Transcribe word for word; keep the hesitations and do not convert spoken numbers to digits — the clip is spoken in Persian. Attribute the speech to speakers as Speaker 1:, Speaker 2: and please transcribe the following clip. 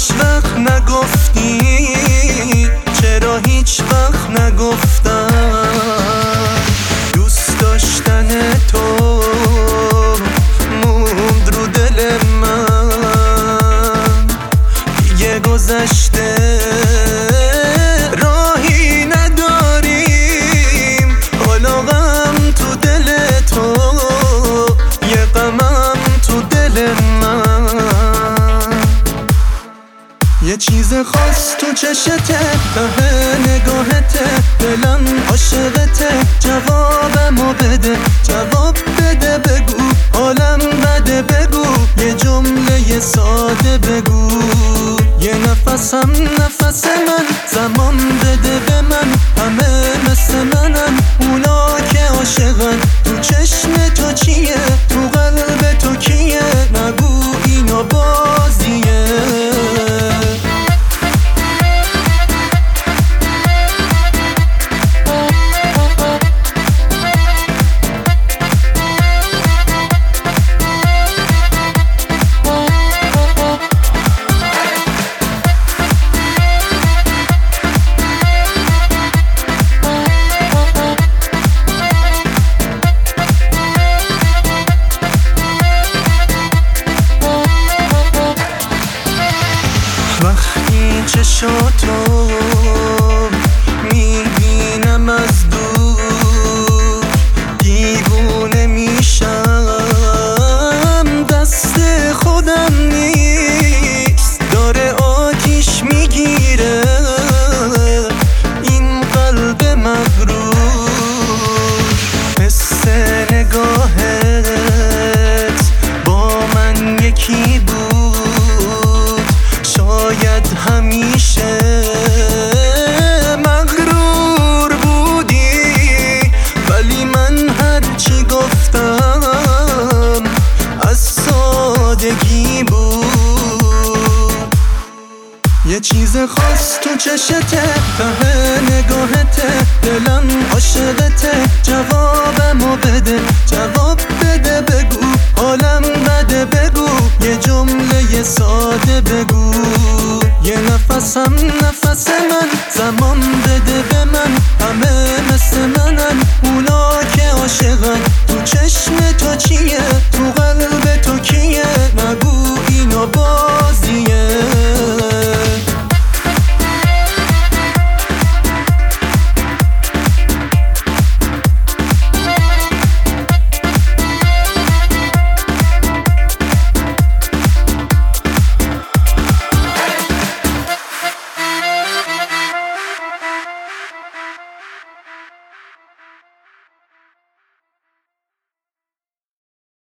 Speaker 1: هیچ وقت نگفتی؟ چرا هیچ وقت نگفتم؟ دوست داشتن تو موند رو دل من، دیگه گذشته راهی نداریم. حالا غم تو دل تو، یه غمم تو دل من. یه چیز خاص تو چشته، ته نگاهته، دلم عاشقته. جوابمو بده، جواب بده، بگو حالم بده، بگو یه جمله ساده بگو. یه نفسم نفس من، زمان بده به من. همه مثل منم، اونا که عاشقن. تو چشم تو چیه؟ تو قلب تو کیه؟ نگو اینا بازیه. وقتی چشاتو میبینم از دور، دیوونه میشم. دست خودم نیست، داره آتیش میگیره این قلب مغرور. حس نگاهت با من یکی بود، شاید همیشه مغرور بودی. ولی من هرچی گفتم از سادگی بود. یه چیز خاص تو چشته، ته نگاهته، دلم عاشقته. جوابمو بده، جواب بده، بگو حالم بده، بگو یه جمله ساده بگو. یه نفسم نفس من، زمان